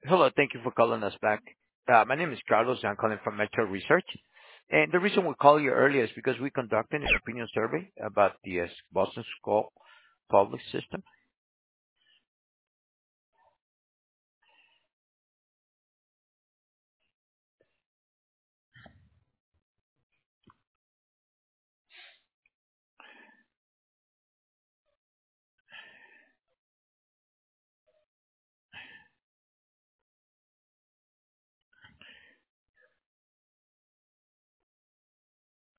Hello, thank you for calling us back. My name is Carlos. I'm calling from Metro Research. And the reason we called you earlier is because we conducted an opinion survey about the Boston School public system.